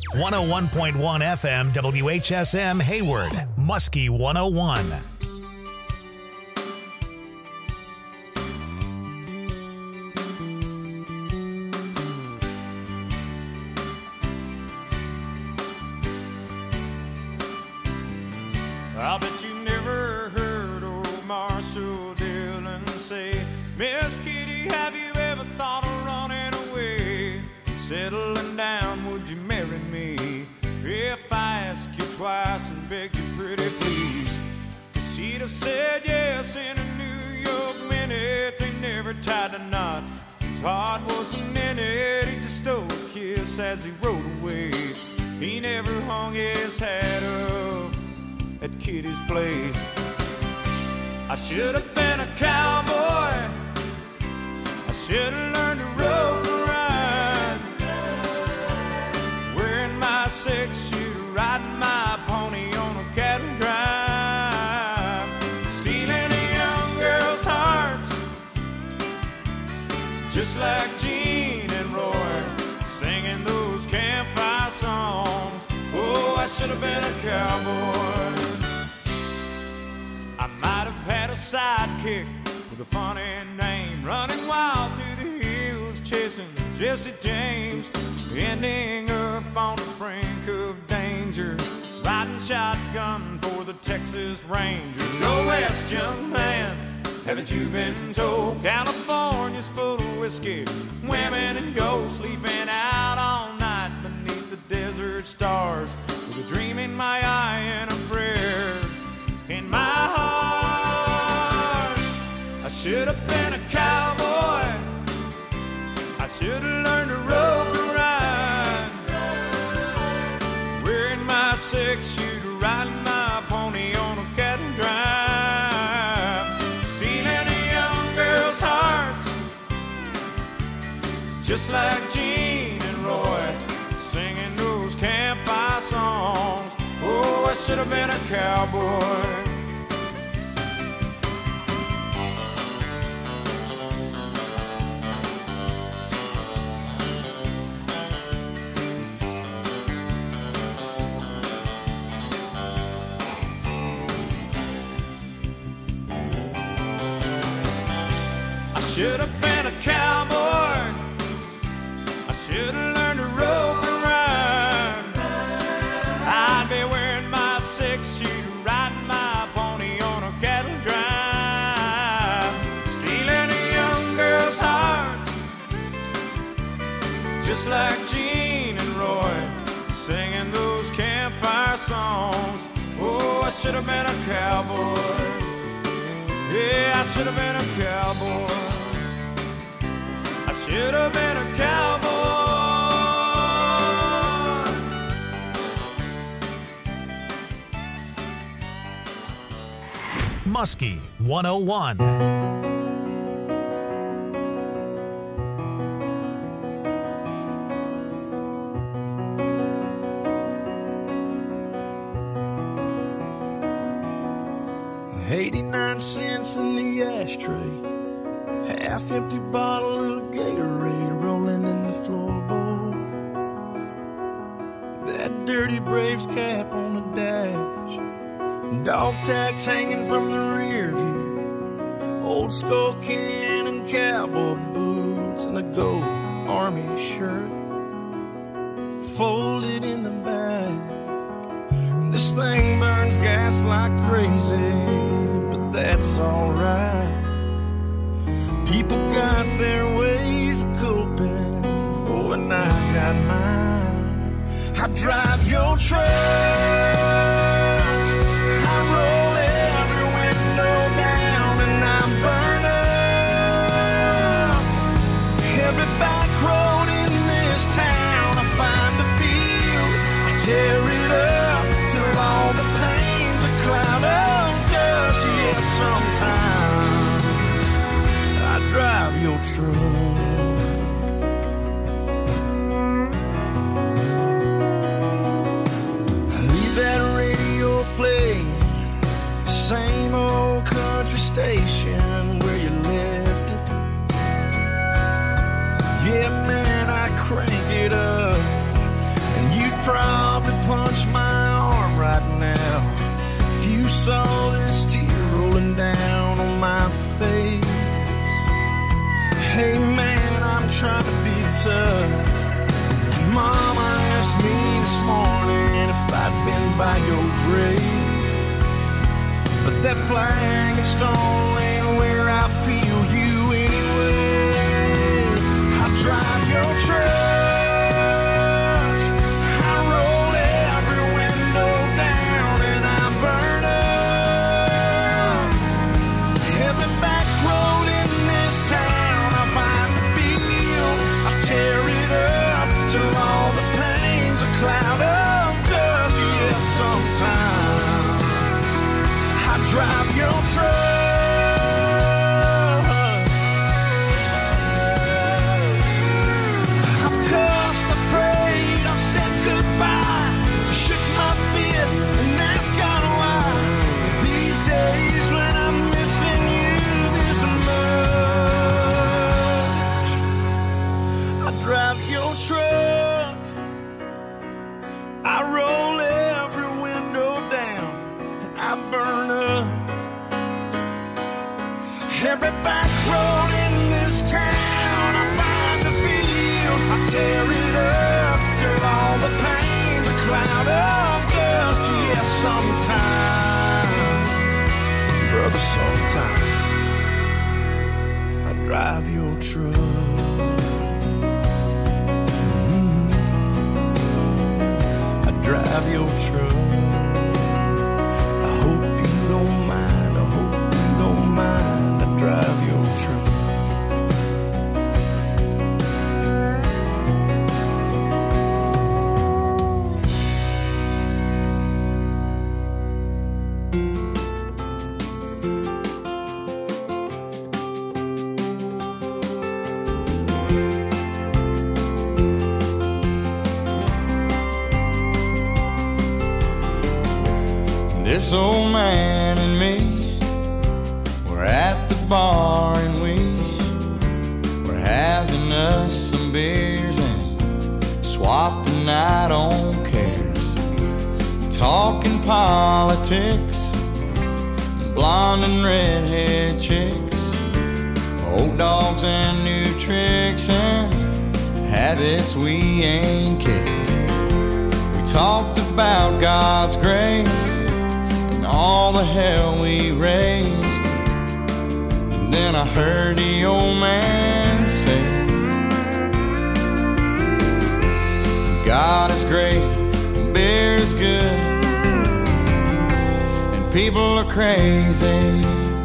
101.1 FM WHSM Hayward, Muskie 101. I bet you never heard old Marshall Dillon say, Miss Kitty, have you ever thought of running away? Settling down, would you marry me? If I ask you twice and beg you pretty please. She'd have said yes in a New York minute. They never tied a knot. His heart wasn't in it. He just stole a kiss as he rode away. He never hung his hat up at Kitty's place. I should have been a cowboy. I should have learned to rope and ride, wearing my six-shooter, riding my pony on a cattle drive, stealing a young girl's hearts, just like Gene and Roy, singing those campfire songs. Oh, I should have been a cowboy. I might have had a sidekick with a funny name, running wild through the hills, chasing Jesse James, ending up on the brink of danger, riding shotgun for the Texas Rangers. Go west, young man, haven't you been told? California's full of whiskey, women and gold, sleeping out all night beneath the desert stars, with a dream in my eye and a prayer in my heart. I should have been a cowboy. I should have learned to rope and ride, wearing my six-shooter, riding my pony on a cattle drive, stealing a young girl's hearts, just like Gene and Roy, singing those campfire songs. Oh, I should have been a cowboy. I should have been a cowboy. I should have learned to rope and ride. I'd be wearing my six-shooter, riding my pony on a cattle drive, stealing a young girl's heart, just like Gene and Roy, singing those campfire songs. Oh, I should have been a cowboy. Yeah, I should have been a cowboy. I should have been a cowboy. Muskie 101. $0.89 in the ashtray, half-empty bottle of Gatorade rolling in the floorboard. That dirty Braves cap on the dash, dog tags hanging from the rear view, old skull can and cowboy boots, and a gold army shirt folded in the back. This thing burns gas like crazy, but that's alright. People got their ways of coping, oh, and I got mine. I drive your truck, I roll every window down, and I burn up every back road in this town. I find a field, I tear it up till all the pain's a cloud of dust. Yes, sometimes I drive your truck. I saw this tear rolling down on my face. Hey man, I'm trying to be tough. Mama asked me this morning if I'd been by your grave. But that flag and stone ain't where I feel you anyway. I drive your truck, I roll every window down and I burn up every back road in this town. I find the field, I tear it up till all the pain's a cloud of dust. Yes, sometimes I drive your truck. I've cussed, I prayed, I've said goodbye, shook my fist and asked God why. These days when I'm missing you this much, I drive your truck, I roll every window down and I burn up every back road in this town. I find the field, I tear it up till all the pain's a cloud of dust. Yes, sometimes, brother, sometimes I drive your truck. I drive your truck. I hope you don't mind, I hope you don't mind. I drive your truck. This old man and me, we're at the bar and we're having us some beers and swapping out on cares, talking politics, blonde and redhead chicks, old dogs and new tricks and habits we ain't kicked. We talked about God's grace, all the hell we raised. And then I heard the old man say, God is great, and beer is good, and people are crazy.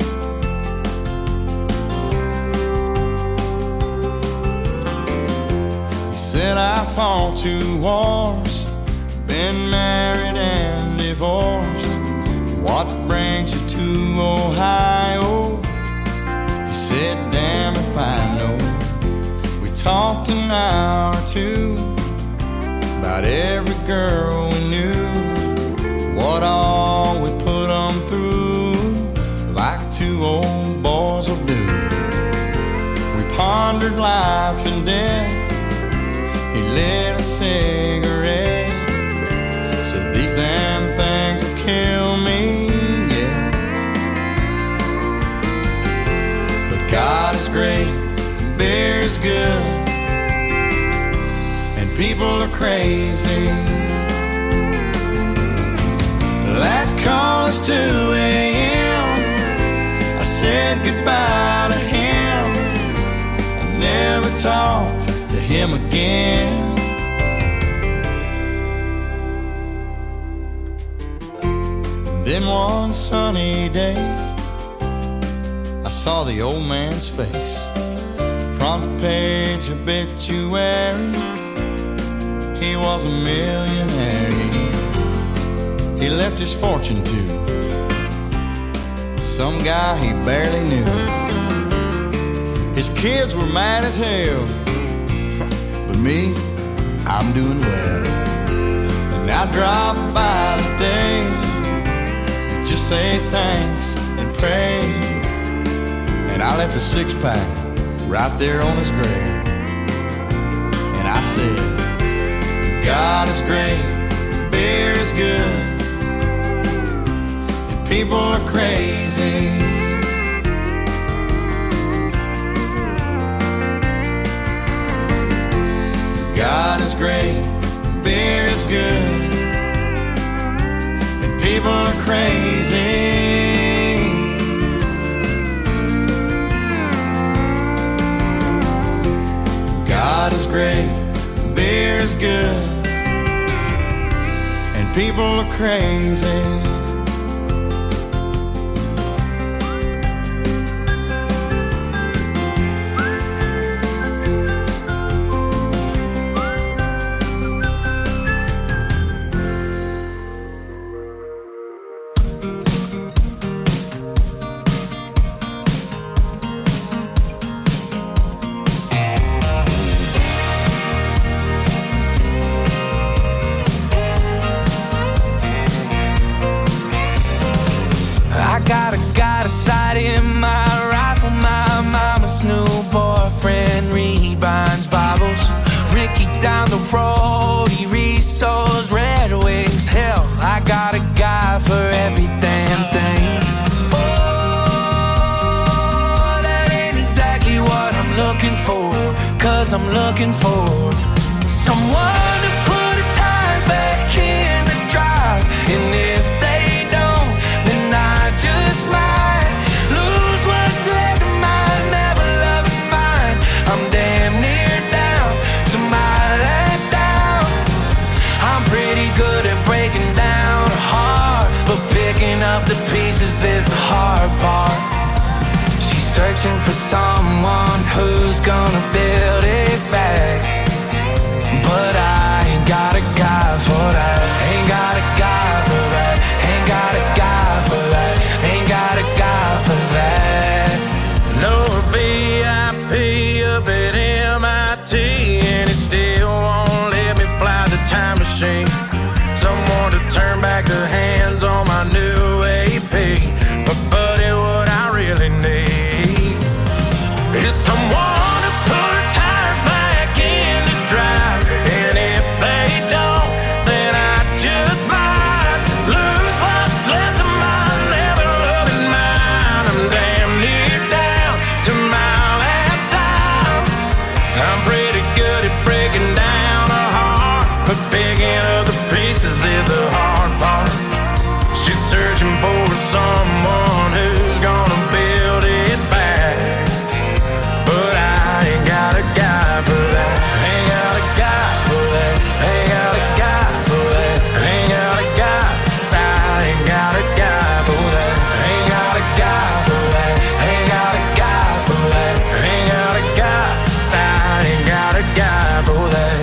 He said I fought 2 wars, been married and divorced. What brings you to Ohio? He said, damn if I know. We talked an hour or 2 about every girl we knew, what all we put them through, like 2 old boys will do. We pondered life and death. He lit a cigarette, said these damn things will kill me. God is great, beer is good, and people are crazy. Last call is 2 a.m. I said goodbye to him. I never talked to him again. Then one sunny day, I saw the old man's face, front page obituary. He was a millionaire. He left his fortune to some guy he barely knew. His kids were mad as hell, but me, I'm doing well. And I drop by today to just say thanks and pray. And I left a 6-pack right there on his grave. And I said, God is great, beer is good, and people are crazy. God is great, beer is good, and people are crazy. God is great, beer is good, and people are crazy. I'm looking for someone to put the tires back in the drive, and if they don't, then I just might lose what's left of my never-loving mind. I'm damn near down to my last down. I'm pretty good at breaking down a heart, but picking up the pieces is the hard part. She's searching for someone who's gonna build it back, but I ain't got a guy for that. Ain't got a guy for that. Ain't got a guy for that. Ain't got a guy for that. No VIP up at MIT, and it still won't let me fly the time machine. Someone to turn back the hands on my new AP. But buddy, what I really need is someone someone who's gonna build it back, but I ain't got a guy for that. Ain't got a guy for that. Ain't got a guy for that. Ain't got a guy. I ain't got a guy for that. Ain't got a guy for that. Ain't got a guy for that. Ain't got a guy. I ain't got a guy for that.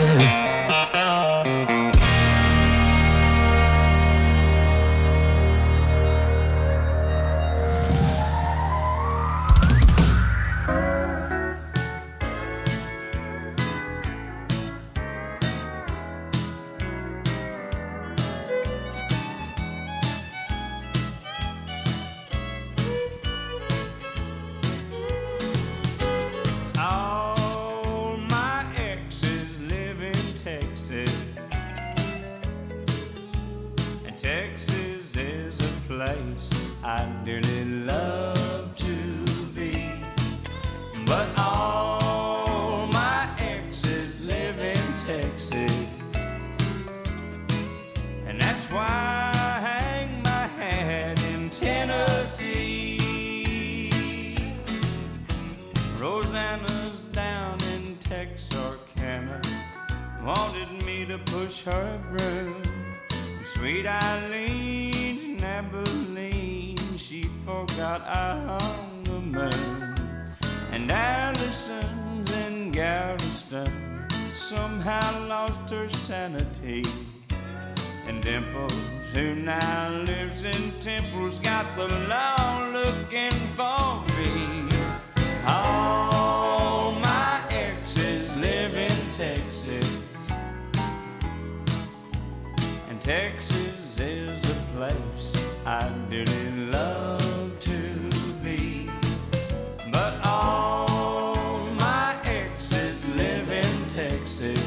Wanted me to push her broom. Sweet Eileen's in Abilene, she forgot I hung the moon. And Allison's in Galveston somehow lost her sanity. And Dimples, who now lives in Temple's, got the law looking for me. All my exes live in Texas, and Texas is a place I dearly love to be. But all my exes live in Texas,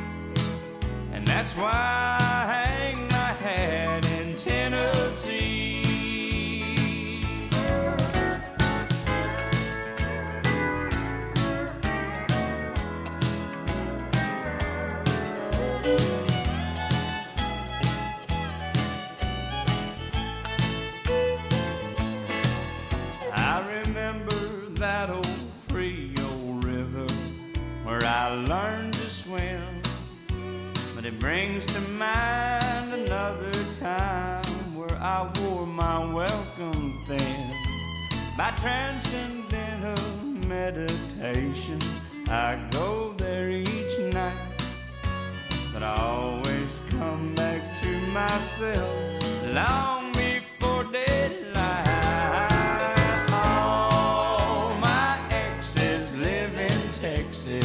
and that's why I hang my hat in Tennessee. I learned to swim, but it brings to mind another time where I wore my welcome thin. By transcendental meditation, I go there each night, but I always come back to myself long before daylight. All my exes live in Texas,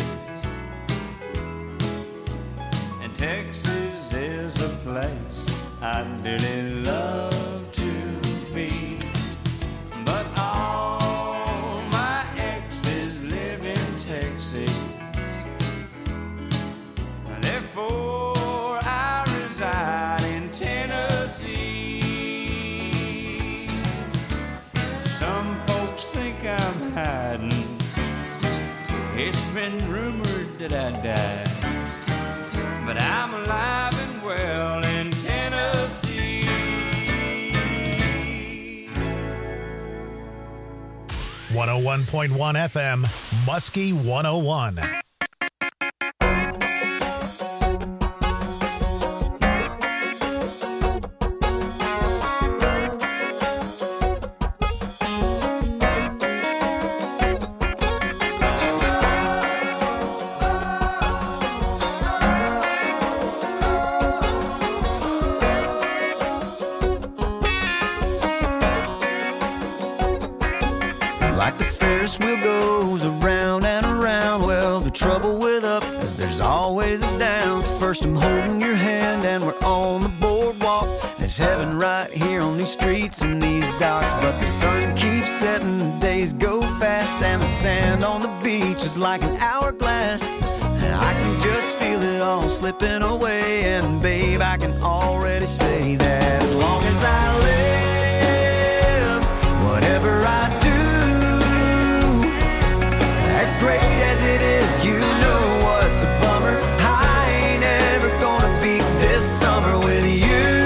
and Texas is a place I dearly love to be. But all my exes live in Texas, therefore I reside in Tennessee. Some folks think I'm hiding, it's been rumored that I died, but I'm alive and well in Tennessee. 101.1 FM, Muskie 101. Like the Ferris wheel goes around and around, well, the trouble with up is there's always a down. First I'm holding your hand and we're on the boardwalk. There's heaven right here on these streets and these docks. But the sun keeps setting, the days go fast, and the sand on the beach is like an hourglass. And I can just feel it all slipping away. And babe, I can already say that as long as I live, whatever I do, as great as it is, you know what's a bummer. I ain't ever gonna beat this summer with you.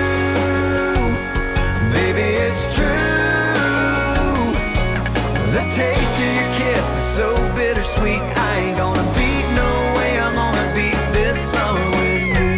Baby, it's true. The taste of your kiss is so bittersweet. I ain't gonna beat, no way I'm gonna beat this summer with you.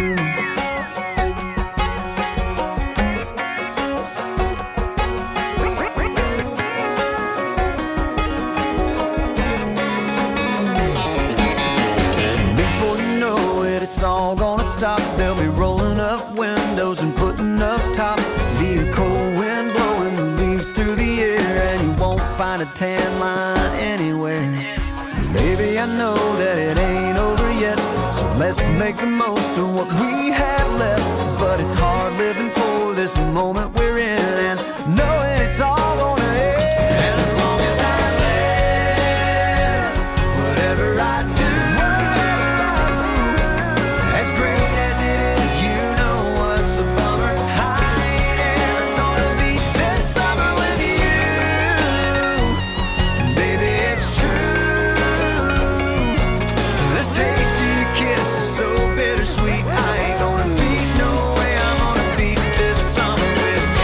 It's all gonna stop. They'll be rolling up windows and putting up tops. Be a cold wind blowing the leaves through the air, and you won't find a tan line anywhere. Baby, I know that it ain't over yet, so let's make the most of what we have left. But it's hard living for this moment we're in, and knowing it's all gonna end. And as long as I live, whatever I do, as great as it is, you know what's a bummer. I ain't ever gonna beat this summer with you. Baby, it's true. The taste of your kiss is so bittersweet. I ain't gonna beat, no way I'm gonna beat this summer with you.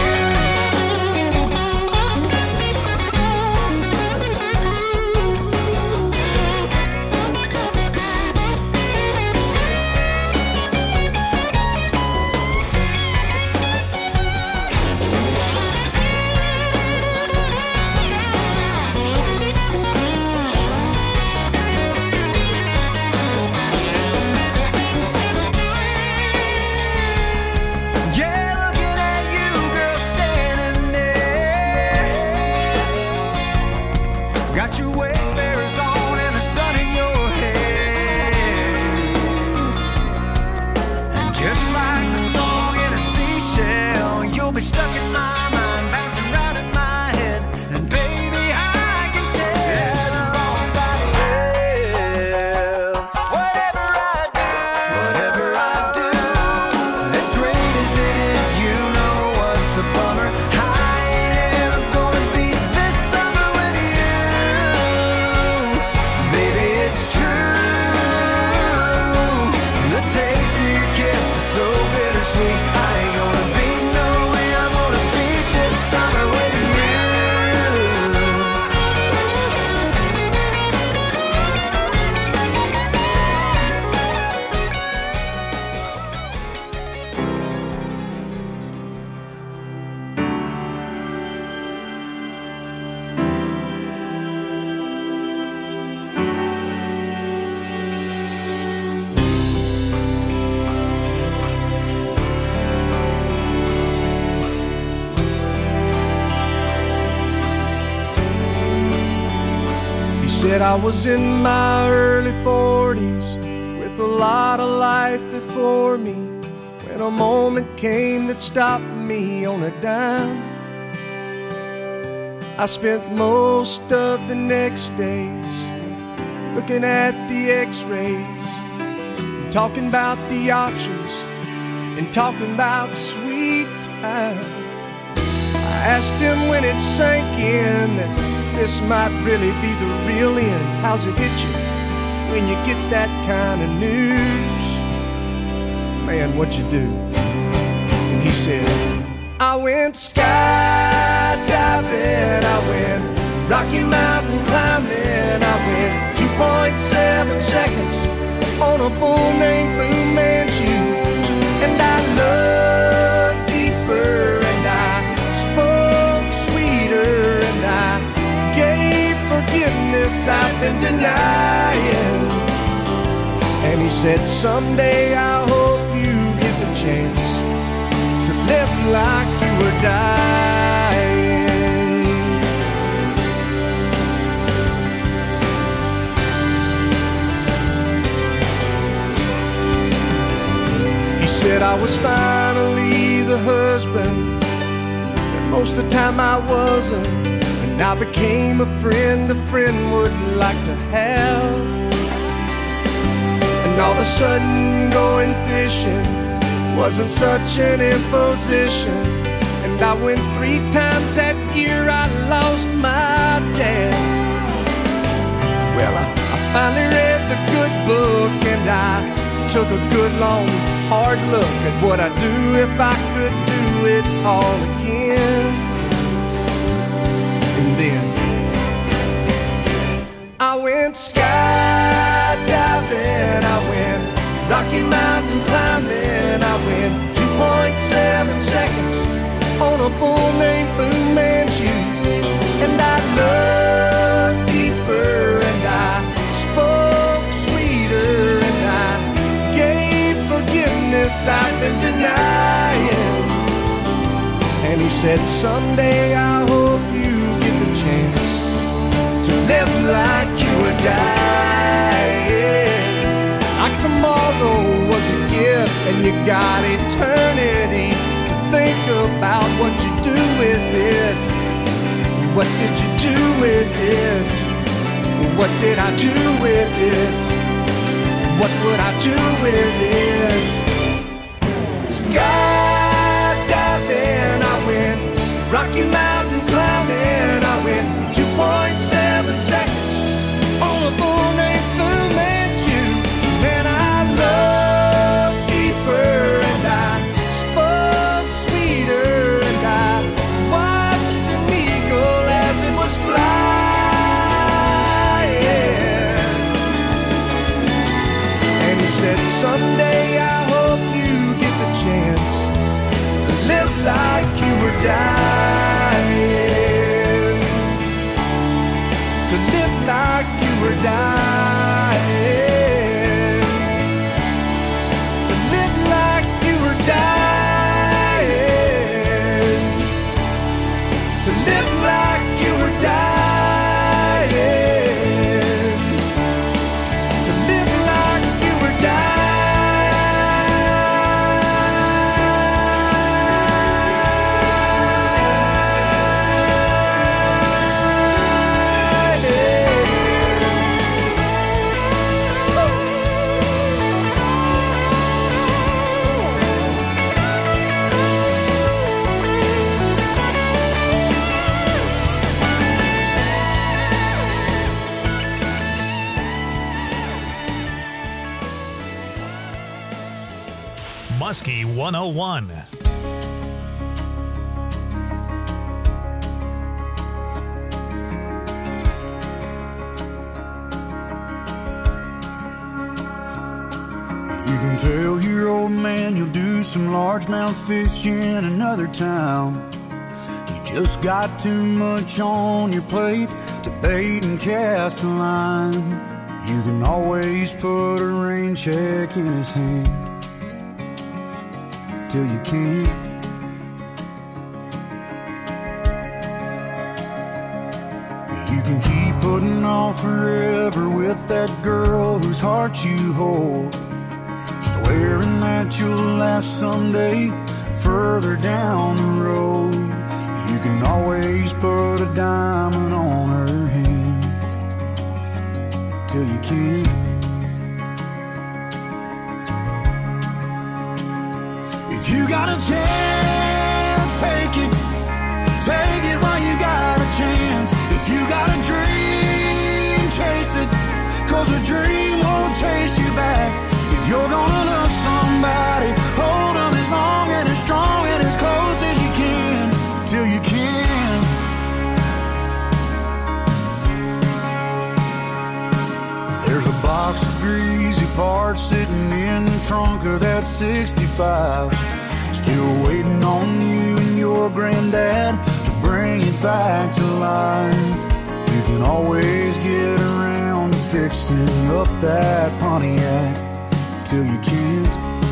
said I was in my early 40s with a lot of life before me, when a moment came that stopped me on a dime. I spent most of the next days looking at the x-rays, talking about the options and talking about sweet time. I asked him when it sank in that this might really be the real end. How's it hit you when you get that kind of news? Man, what'd you do? And he said, I went skydiving, I went Rocky Mountain climbing, I went 2.7 seconds on a bull named Fu Manchu. And I looked deeper and I spoke sweeter and I gave forgiveness I've been denying. And he said, someday I hope you get the chance to live like you were dying. He said I was finally the husband that most of the time I wasn't, and I became a friend would like to have. And all of a sudden going fishing wasn't such an imposition, and I went 3 times that year. I lost my dad. Well, I finally read the good book, and I took a good long hard look at what I'd do if I could do it all again. And then I went skydiving, I went Rocky Mountain climbing, I went 2.7 seconds on a bull named Fu Manchu. And I looked deeper and I spoke sweeter and I gave forgiveness I've been denying. And he said, someday I hope you get the chance to live like you were dying. Like tomorrow was a gift and you got eternity to think about what you do with it. What did you do with it? What did I do with it? What would I do with it? Skydiving, I went Rocky Mountain climbing, I went 2.7 seconds on a bull named Fu Manchu. And I looked deeper and I spoke sweeter and I watched an eagle as it was flying. And he said, someday I hope you get the chance to live like you were dying. To live like you were dying. To live like you were dying. To live like you were dying. To live like you were dying. Muskie 101. You can tell your old man you'll do some largemouth fishing in another town. You just got too much on your plate to bait and cast a line. You can always put a rain check in his hand till you can't. You can keep putting on forever with that girl whose heart you hold, swearing that you'll last someday further down the road. You can always put a diamond on her hand till you can't. If you got a chance, take it. Take it while you got a chance. If you got a dream, chase it, 'cause a dream won't chase you back. If you're gonna love somebody, hold them as long and as strong and as close as you can, till you can. There's a box of greasy parts sitting in the trunk of that 65, still waiting on you and your granddad to bring it back to life. You can always get around to fixing up that Pontiac till you can't.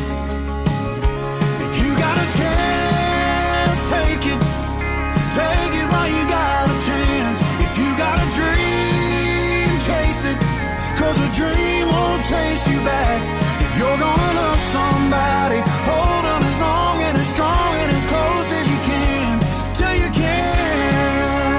If you got a chance, take it. Take it while you got a chance. If you got a dream, chase it, 'cause a dream won't chase you back. If you're gonna love somebody, hold them as long and as strong and as close as you can, till you can.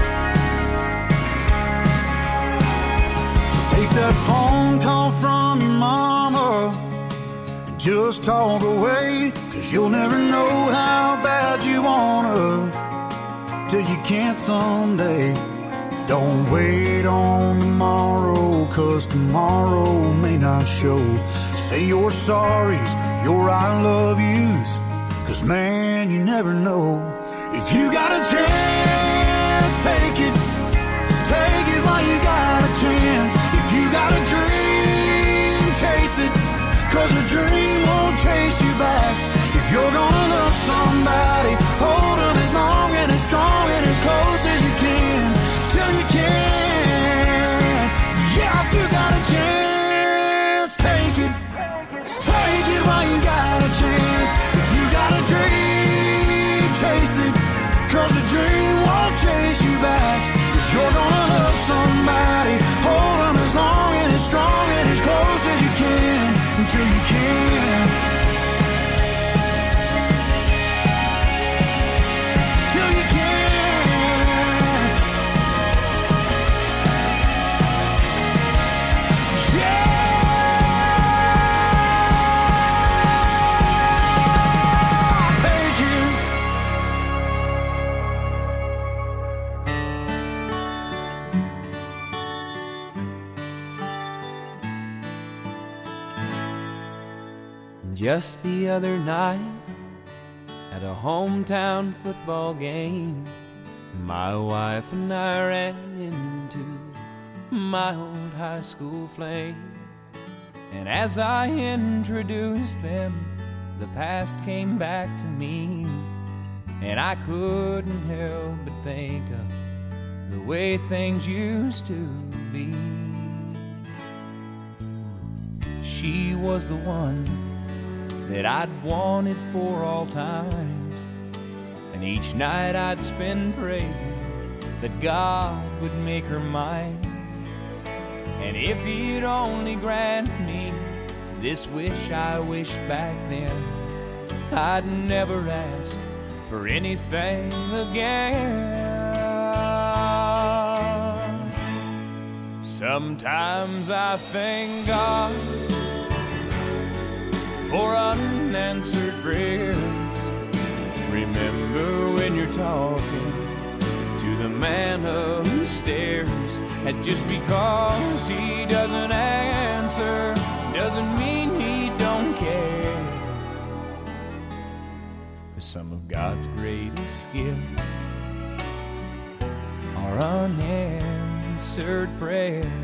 So take that phone call from your mama and just talk away, 'cause you'll never know how bad you wanna till you can't someday. Don't wait on tomorrow, 'cause tomorrow may not show. Say your sorries, your I love yous, 'cause man, you never know. If you got a chance, take it. Take it while you got a chance. If you got a dream, chase it, 'cause a dream won't chase you back. If you're gonna love somebody, hold them as long and as strong and as close as you can, till you can. Yeah, if you got a chance, take it. Take it while you got a chance. If you got a dream, chase it, 'cause a dream won't chase you back. If you're gonna love somebody, hold them as long and as strong and as close as you can, until you can. Till you can. Yeah. Take it. Just the other night, at a hometown football game, my wife and I ran into my old high school flame. And as I introduced them, the past came back to me, and I couldn't help but think of the way things used to be. She was the one that I'd wanted for all times, and each night I'd spend praying that God would make her mine. And if He'd only grant me this wish I wished back then, I'd never ask for anything again. Sometimes I thank God for unanswered prayers. Remember when you're talking to the man upstairs, and just because he doesn't answer doesn't mean he don't care. 'Cause some of God's greatest gifts are unanswered prayers.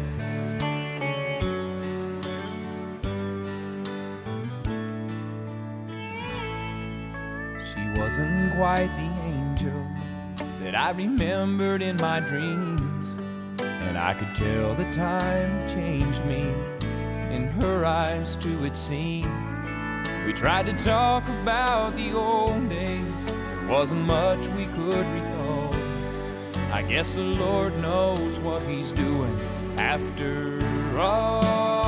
She wasn't quite the angel that I remembered in my dreams, and I could tell the time changed me. In her eyes too it seemed. We tried to talk about the old days, there wasn't much we could recall. I guess the Lord knows what he's doing after all.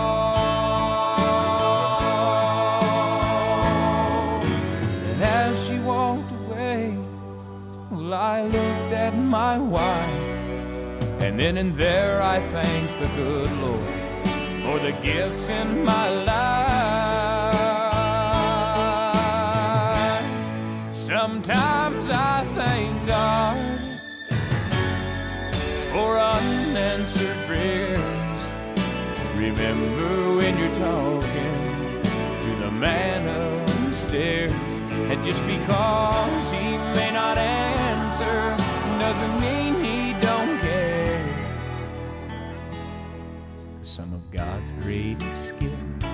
And as she walked away, well, I looked at my wife, and then and there I thanked the good Lord for the gifts in my life. Sometimes I thank God for unanswered prayers. Remember when you're talking to the man upstairs, and just because he may not answer doesn't mean he don't care. Some of God's greatest gifts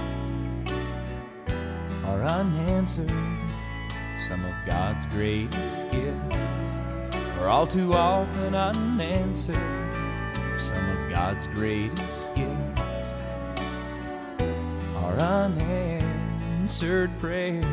are unanswered. Some of God's greatest gifts are all too often unanswered. Some of God's greatest gifts are unanswered prayers.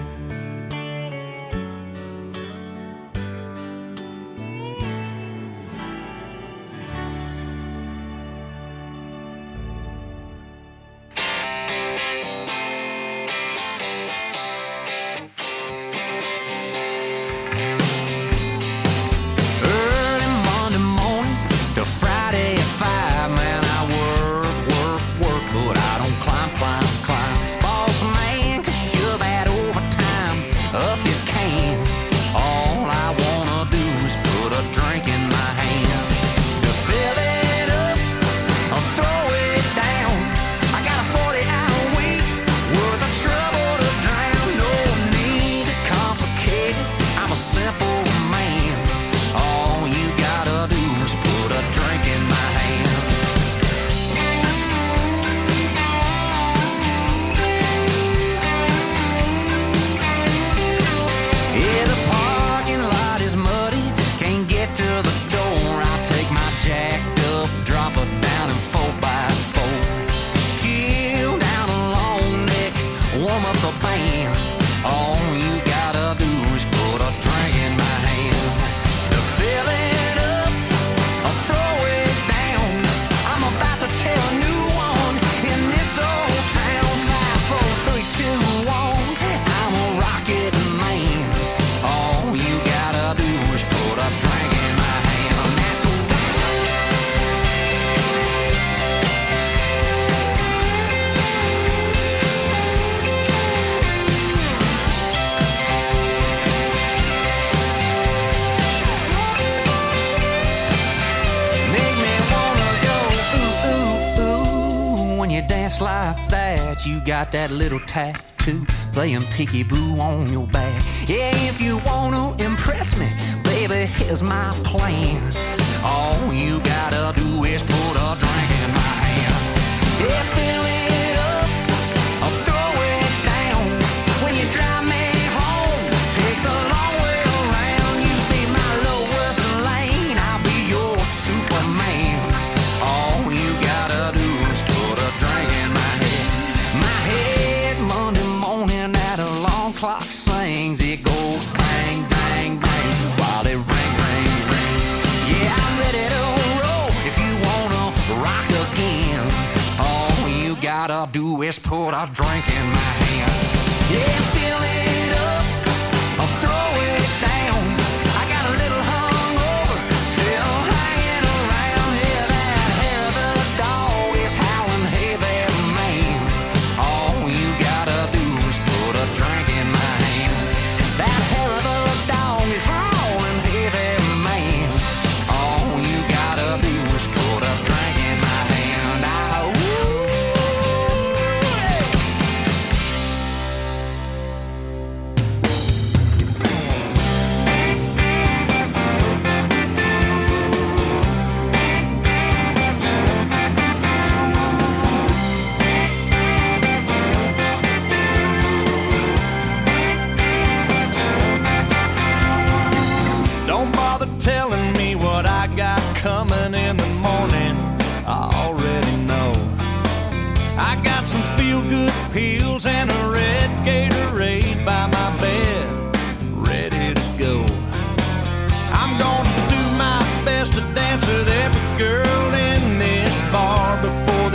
Like that, you got that little tattoo playing peekaboo on your back. Yeah, if you wanna impress me, baby, here's my plan. All you gotta do is put a drink in my hand. Yeah, fill it up, I'll throw it down. When you drive me home, take the long way around. You be my lowest lane, I'll be your Superman. All you gotta do is put a drink in my head. Monday morning at alarm clock sings. It goes bang, bang, bang while it ring, ring, rings. Yeah, I'm ready to roll if you wanna rock again. All you gotta do is put a drink in my hand. Yeah, fill it up, I'll throw it down. I got a little hungover, still hanging around. Yeah, that hair of the dog is howling, hey there, man. All you gotta do is put a drink in my hand. That hair of the dog is howling, hey there, man. All you gotta do is put a drink in my hand. Don't bother telling me what I got coming in the morning. I already know. I got some feel-good pills and a red Gatorade by my bed, ready to go. I'm gonna do my best to dance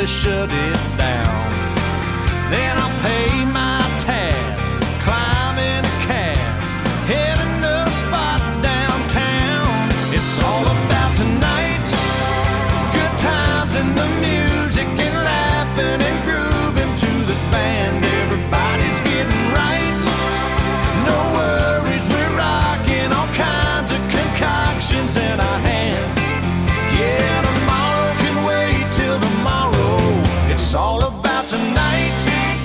they shut it down. Then I'll pay my tab, climb in a cab, heading to a spot downtown. It's all about tonight, good times and the music and laughing and grooving to the band. Everybody's getting right, no worries, we're rocking all kinds of concoctions in our hands. Yeah, tomorrow can wait till tomorrow. It's all about tonight.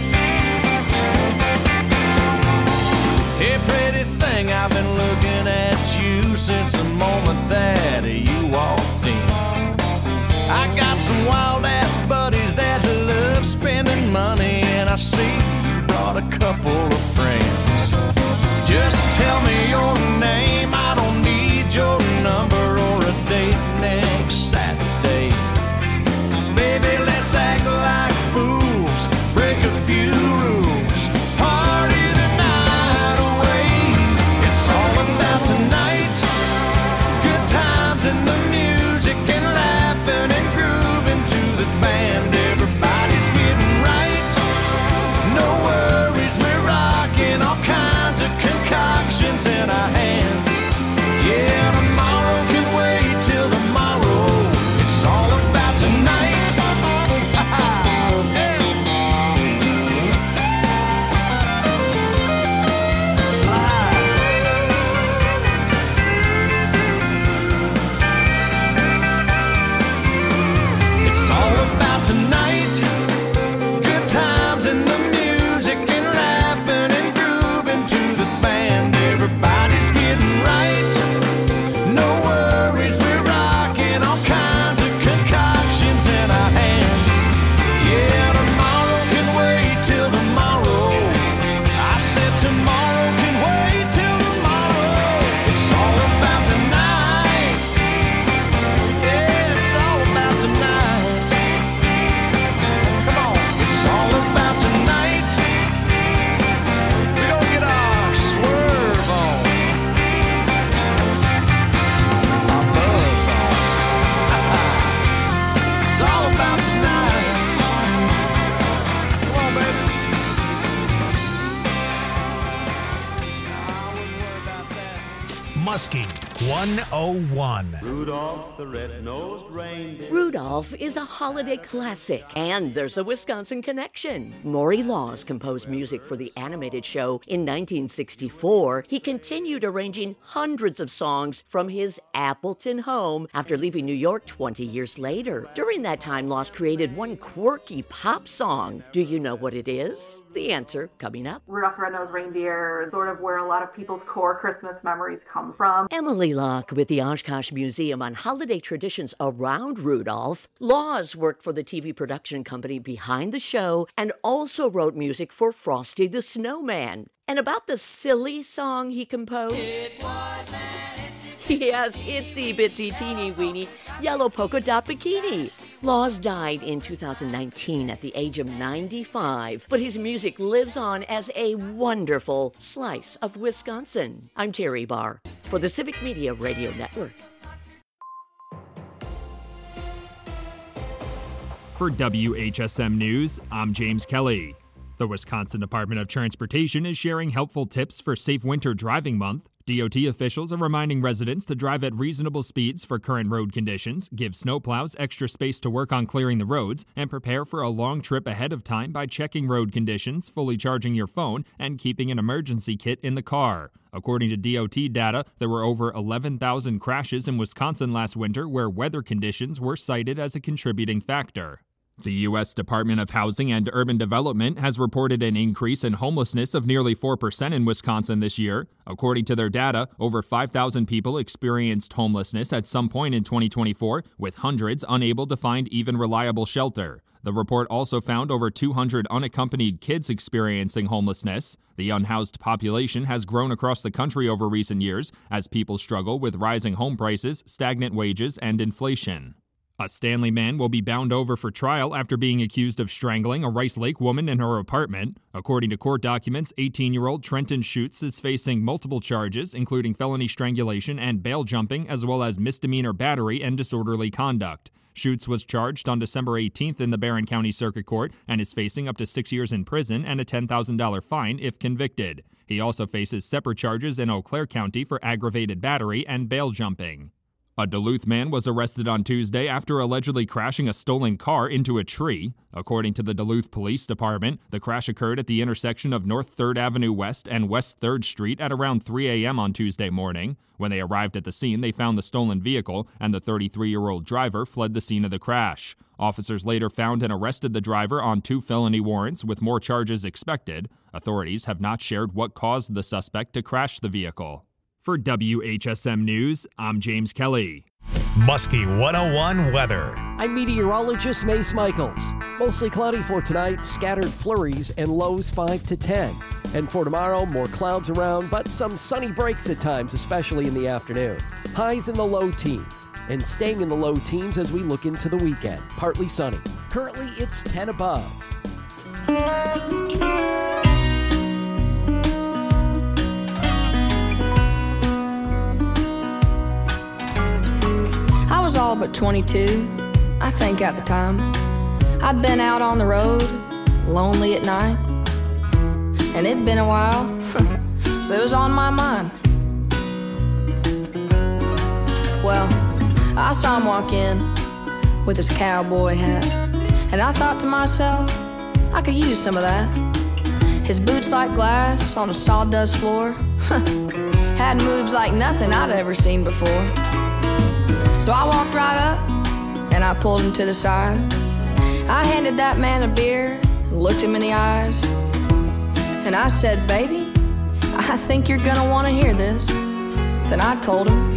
Hey, pretty thing, I've been looking at you since the moment that you walked in. I got some wild-ass buddies that love spending money, and I see you brought a couple of friends. Just tell me your name, I don't need your number or a date next Saturday. Baby, let's act like fools, break a few rules, party the night away. It's all about tonight, good times and the music and laughing and grooving to the band. Everybody's getting right, no worries, we're rocking all kinds of concoctions in our hands. Yeah, tomorrow can wait till tomorrow. It's all about tonight. It's all about tonight, good times and the music and laughing and grooving to the band. Everybody's getting right, no worries, we're rocking all kinds of concoctions in our hands. Yeah, tomorrow can wait till tomorrow. I said tomorrow can wait till tomorrow. It's all about tonight. Yeah, it's all about tonight. Come on, it's all about tonight. We gonna get our swerve on, our buzz on. It's all about tonight. Come on, baby. I wouldn't worry about that. Muskie 101. Rudolph the red-nosed reindeer. Rudolph is a holiday classic, and there's a Wisconsin connection. Maury Laws composed music for the animated show in 1964. He continued arranging hundreds of songs from his Appleton home after leaving New York 20 years later. During that time, Laws created one quirky pop song. Do you know what it is? The answer coming up. Rudolph the Red-Nosed Reindeer is sort of where a lot of people's core Christmas memories come from. Emily Locke with the Oshkosh Museum on holiday traditions around Rudolph. Laws worked for the TV production company behind the show and also wrote music for Frosty the Snowman. And about the silly song he composed? It was an yes, itsy bitsy teeny weeny yellow polka dot bikini. Laws died in 2019 at the age of 95, but his music lives on as a wonderful slice of Wisconsin. I'm Terry Barr for the Civic Media Radio Network. For WHSM News, I'm James Kelly. The Wisconsin Department of Transportation is sharing helpful tips for Safe Winter Driving Month. DOT officials are reminding residents to drive at reasonable speeds for current road conditions, give snowplows extra space to work on clearing the roads, and prepare for a long trip ahead of time by checking road conditions, fully charging your phone, and keeping an emergency kit in the car. According to DOT data, there were over 11,000 crashes in Wisconsin last winter where weather conditions were cited as a contributing factor. The U.S. Department of Housing and Urban Development has reported an increase in homelessness of nearly 4% in Wisconsin this year. According to their data, over 5,000 people experienced homelessness at some point in 2024, with hundreds unable to find even reliable shelter. The report also found over 200 unaccompanied kids experiencing homelessness. The unhoused population has grown across the country over recent years as people struggle with rising home prices, stagnant wages, and inflation. A Stanley man will be bound over for trial after being accused of strangling a Rice Lake woman in her apartment. According to court documents, 18-year-old Trenton Schutz is facing multiple charges, including felony strangulation and bail jumping, as well as misdemeanor battery and disorderly conduct. Schutz was charged on December 18th in the Barron County Circuit Court and is facing up to 6 years in prison and a $10,000 fine if convicted. He also faces separate charges in Eau Claire County for aggravated battery and bail jumping. A Duluth man was arrested on Tuesday after allegedly crashing a stolen car into a tree. According to the Duluth Police Department, the crash occurred at the intersection of North 3rd Avenue West and West 3rd Street at around 3 a.m. on Tuesday morning. When they arrived at the scene, they found the stolen vehicle, and the 33-year-old driver fled the scene of the crash. Officers later found and arrested the driver on 2 felony warrants, with more charges expected. Authorities have not shared what caused the suspect to crash the vehicle. For WHSM News, I'm James Kelly. Muskie 101 weather. I'm meteorologist Mace Michaels. Mostly cloudy for tonight, scattered flurries and lows 5 to 10. And for tomorrow, more clouds around, but some sunny breaks at times, especially in the afternoon. Highs in the low teens. And staying in the low teens as we look into the weekend. Partly sunny. Currently, it's 10 above. I was all but 22, I think at the time. I'd been out on the road, lonely at night. And it'd been a while, so it was on my mind. Well, I saw him walk in with his cowboy hat, and I thought to myself, I could use some of that. His boots like glass on a sawdust floor had moves like nothing I'd ever seen before. So I walked right up and I pulled him to the side. I handed that man a beer and looked him in the eyes, and I said, baby, I think you're gonna want to hear this. Then I told him,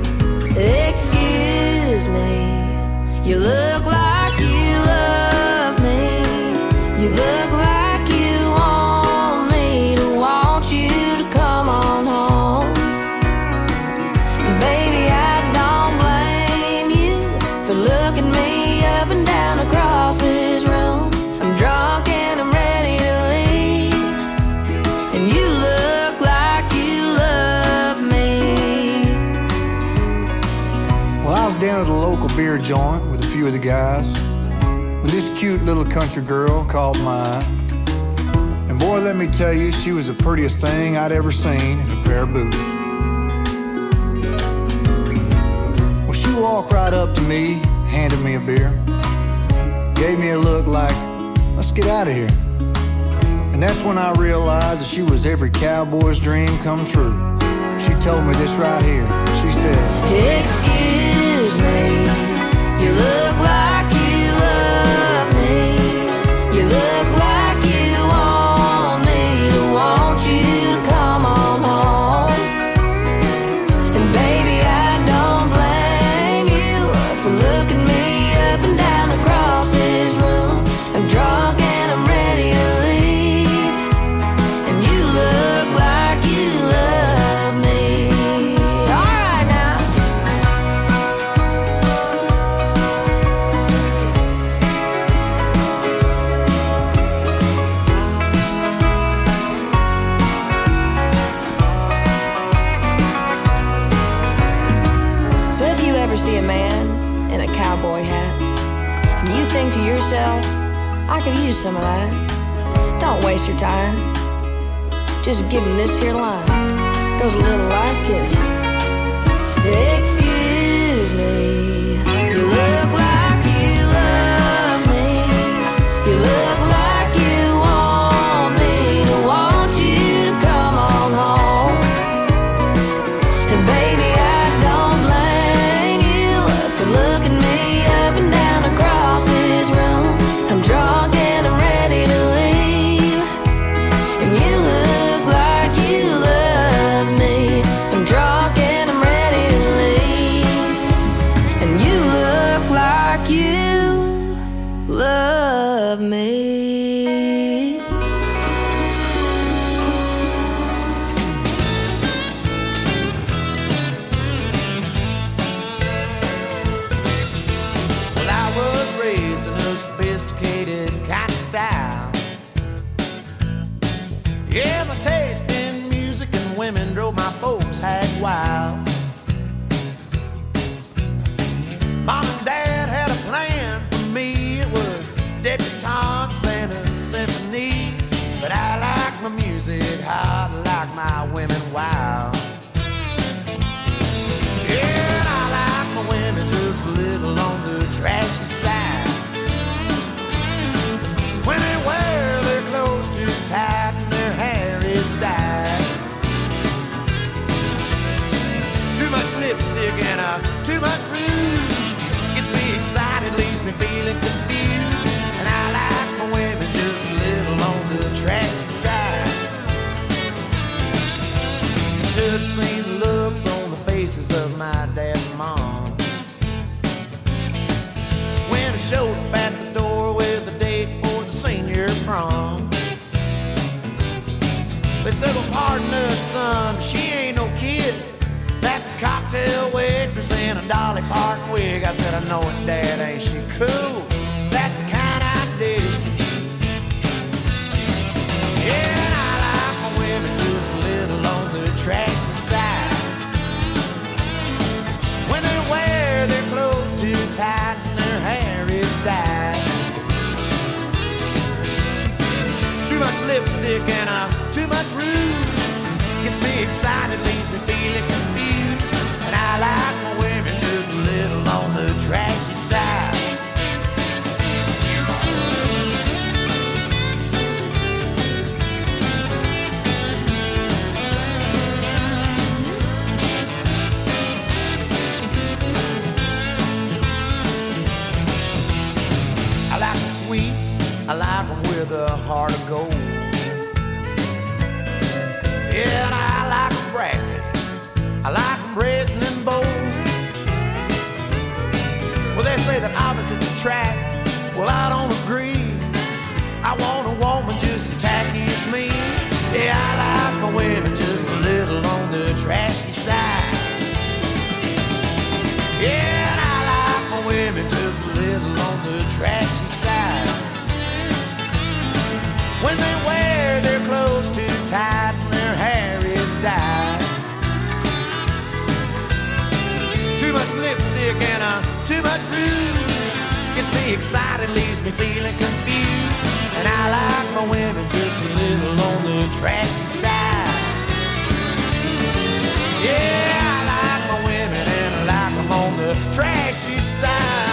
excuse me, you look like you love me. You look like you want me to want you to come on home. And baby, I don't blame you for looking me up and down across this room. I'm drunk and I'm ready to leave, and you look like you love me. Well, I was down at a local beer joint with a few of the guys when this cute little country girl caught my eye. And boy, let me tell you, she was the prettiest thing I'd ever seen in a pair of boots. Well, she walked right up to me, handed me a beer, gave me a look like, let's get out of here. And that's when I realized that she was every cowboy's dream come true. She told me this right here. She said, excuse me, you look like you love me. You look like you want me to want you to come on home. And baby, I don't blame you for looking me up and down across this room. I'm drunk and I'm ready to leave, and you look like you love me. All right now. So if you ever see a man in a cowboy hat and you think to yourself, I could use some of that, don't waste your time. Just give him this here line. Goes a little like this. Excuse me, you look like you love me. You look like you want me to want you to come on home. And baby, I don't blame you for looking me up and down across this room. I'm drunk and I'm ready to leave, and you look like you love me. I'm drunk and I'm ready to leave, and you look like you love me. Well, I was raised in a sophisticated kind of style. Yeah, my taste in music and women drove my folks hag wild. Mom and Dad had a plan But I like my music hot, like my women wild. Yeah, and I like my women just a little on the trashy side. When they wear their clothes too tight and their hair is dyed. Too much lipstick and too much rouge gets me excited, leaves me feeling confused. And I like my women just a little on the trashy side. Should have seen the looks on the faces of my dad and mom when I showed up at the door with a date for the senior prom. They said, well, pardon us, son, she ain't no kid. That's a cocktail waitress in a Dolly Parton wig. I said, I know it, Dad, ain't she cool? That's the kind I dig. Yeah, and I like my women just a little on the trashy side. When they wear their clothes too tight and their hair is dyed. Too much lipstick and too much rouge gets me excited, leaves me feeling confused. And I like my women just a little on the trashy side. I like them sweet, I like them with a heart of gold. Yeah, and I like them brassy, I like them brazen and bold. Well, they say that opposites attract, well, I don't agree. I want a woman just as tacky as me. Yeah, I like my women just a little on the trashy side. Yeah, and I like my women just a little on the trashy side. When they wear their clothes too tight and their hair is dyed. Too much lipstick and too much rouge gets me excited, leaves me feeling confused. And I like my women just a little on the trashy side. Yeah, I like my women and I like them on the trashy side.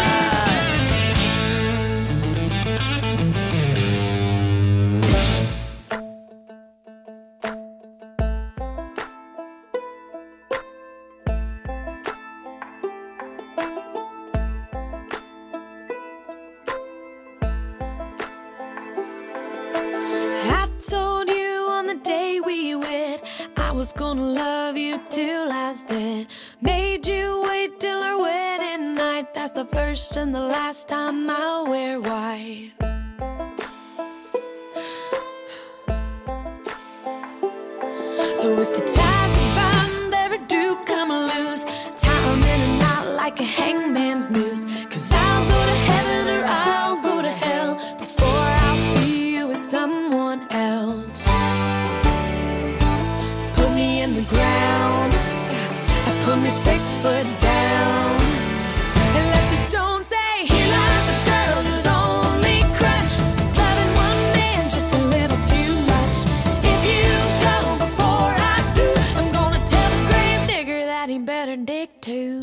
Gonna love you till I was dead. Made you wait till our wedding night. That's the first and the last time I'll wear white. So if the ties are bound ever do come loose, tie 'em in a knot like a hangman's noose. 'Cause I'll go to heaven or I'll go to hell before I'll see you with someone else. In the ground, I put me 6 foot down and let the stone say, here lies a girl whose only crutch is loving one man just a little too much. If you go before I do, I'm gonna tell the grave digger that he better dig too.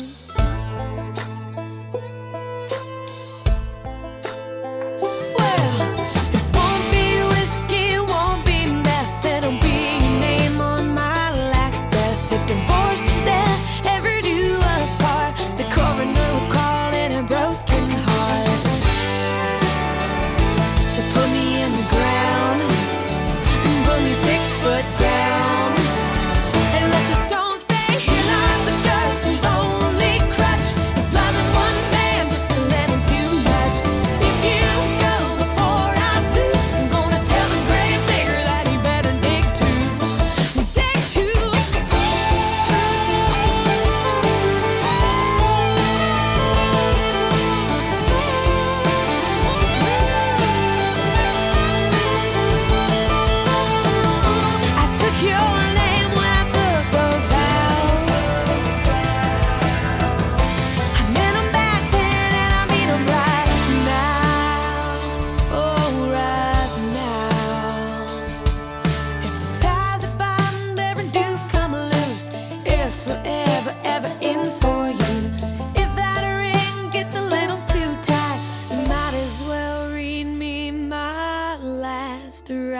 Well, it won't be whiskey, it won't be meth, it'll be your name on my. If divorce and death ever do us part,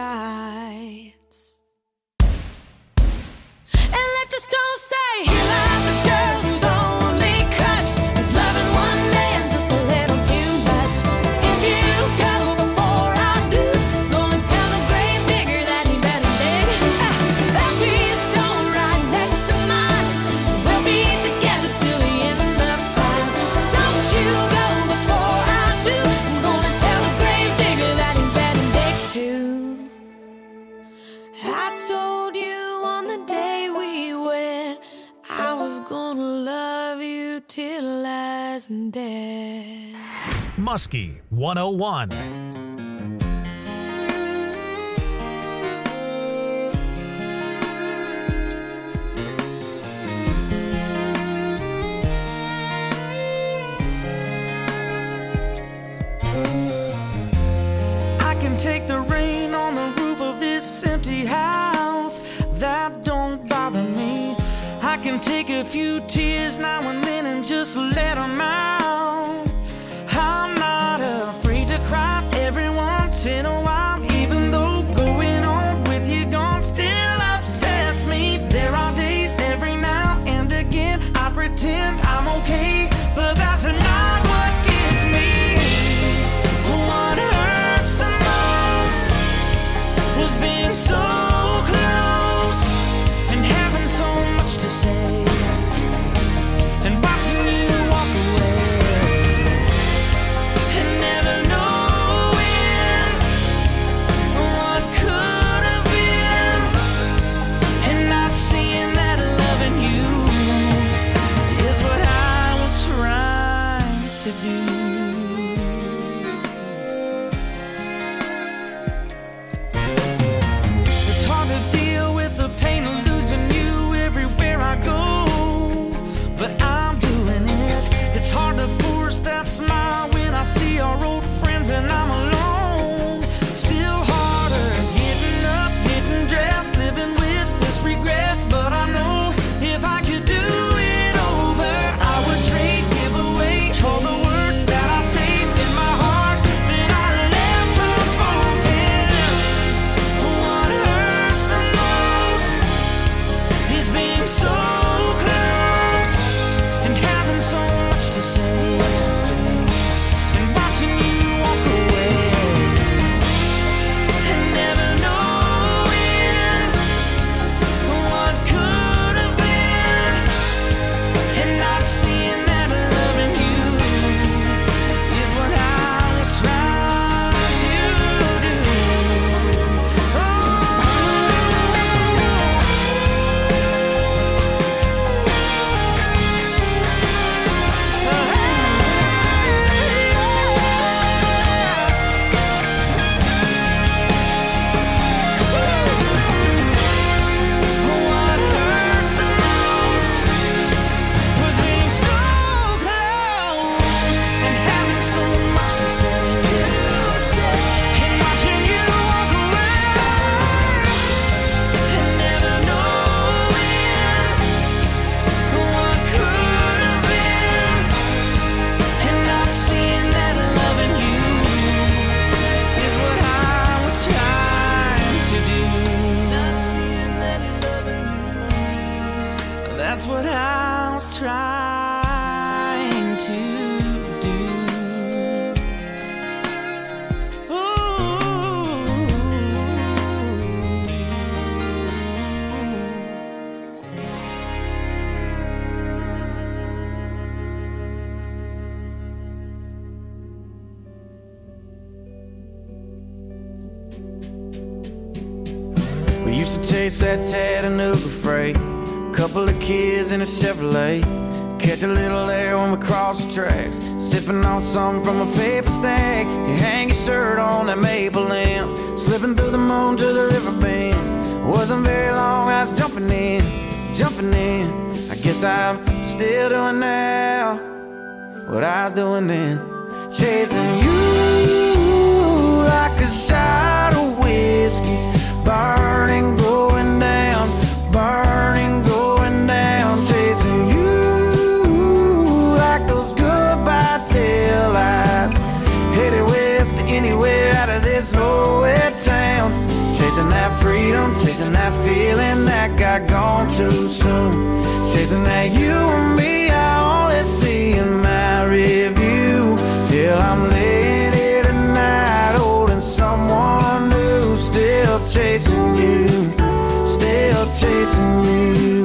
nights. And let the stones say, here lies a girl whose only crutch is loving one man just a little too much. If you go before I do, gonna tell the grave digger that he better dig. There'll be a stone right next to mine. We'll be together till the end of time. Don't you go before I do. I'm gonna tell the grave digger that he better dig too. I told you on the day we wed, I was gonna love you till last day. Muskie 101. I can take the rain on the roof of this empty house. That don't bother me. I can take a few tears now and then and just let them out. I'm not afraid to cry every once in a while, even though going on with you gone still upsets me. There are days every now and again I pretend I'm okay, but that's not what gets me. What hurts the most was being so close and having so much to say and watching you walk away and never knowing what could have been and not seeing that loving you is what I was trying to do. It's hard to deal with the pain of losing you everywhere I go, but I'm doing it. It's hard to force that smile when I see our old friends and I'm alone. Still harder getting up, getting dressed, living with this regret, but I know if I could do it over, I would trade, give away all the words that I saved in my heart that I left unspoken. What hurts the most is being so close and having so much to say and watching you walk away and never knowing what could have been and not seeing that loving you is what I was trying to do. What hurts the most was being so close and having so much to say and watching you walk away and never knowing what could have been and not seeing that loving you is what I was trying to do. Not seeing that loving you, that's what I was trying to do. We used to chase that Chattanooga freight, couple of kids in a Chevrolet, catch a little air when we cross the tracks, sipping on something from a paper sack. You hang your shirt on that maple limb, slipping through the moon to the river bend. Wasn't very long, I was jumping in. I guess I'm still doing now what I was doing then, chasing you like a shot of whiskey, burning, going down, chasing you like those goodbye tail lights, headed west to anywhere out of this nowhere town, Chasing that freedom, chasing that feeling that got gone too soon. Chasing that you and me, I only see in my review. Till I'm laying here tonight, holding someone new. Still chasing you, still chasing you.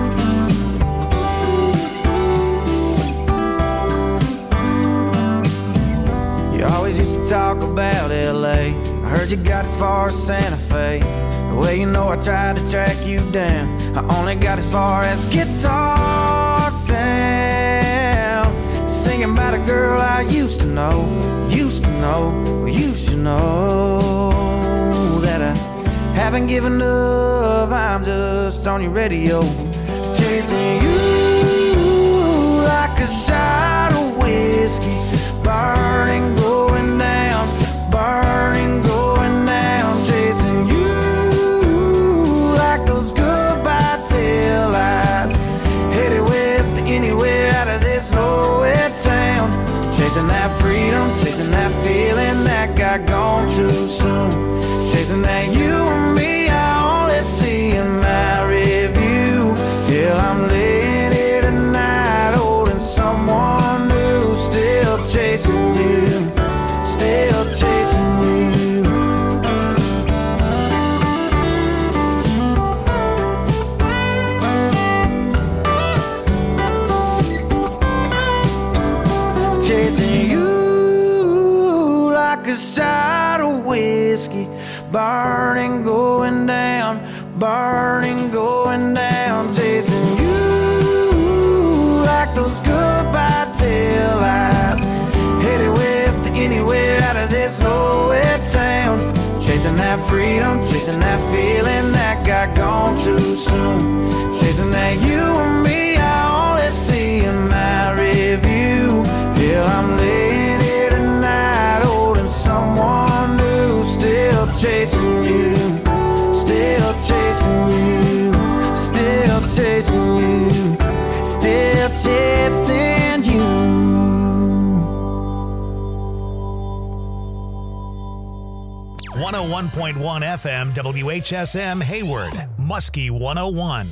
You always used to talk about LA. I heard you got as far as Santa Fe. Well, you know I tried to track you down. I only got as far as Guitar Town. Singing about a girl I used to know, used to know, used to know. That I haven't given up, I'm just on your radio. Chasing you like a shot of whiskey. Burning, going down, burning, going down. Chasing you like those goodbye tail lights. Headed west to anywhere out of this nowhere town. Chasing that freedom, chasing that feeling that got gone too soon. Chasing that you and me, I only see in my review. Till I'm laying here tonight, holding someone new. Still chasing you, still chasing you. Chasing you like a shot of whiskey. Burning, going down, burning, going down. Chasing you like those goodbye tail lights. Headed west to anywhere out of this nowhere town. Chasing that freedom, chasing that feeling that got gone too soon. Chasing that you and me, I only see in my review. Till I'm laying here tonight, holding someone new. Still chasing you, still chasing you, still chasing you, still chasing you. 101.1 FM WHSM Hayward, Muskie 101.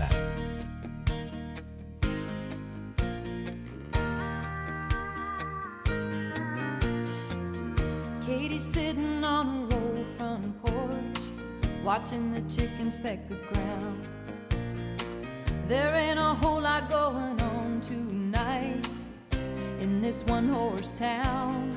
Katie's sitting on a roll front porch, watching the chickens peck the ground. There ain't a whole lot going on tonight in this one-horse town.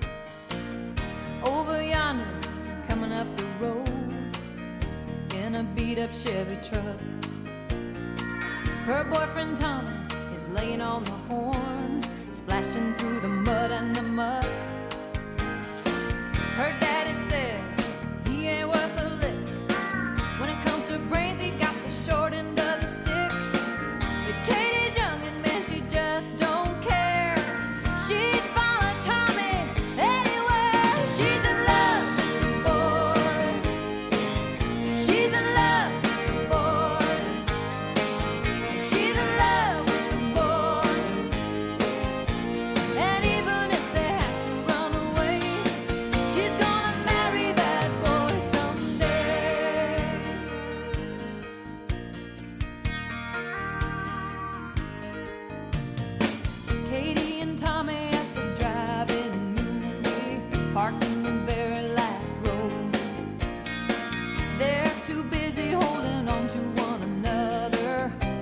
Over yonder, coming up the road in a beat-up Chevy truck, her boyfriend Tommy is laying on the horn, splashing through the mud and the muck. Her dad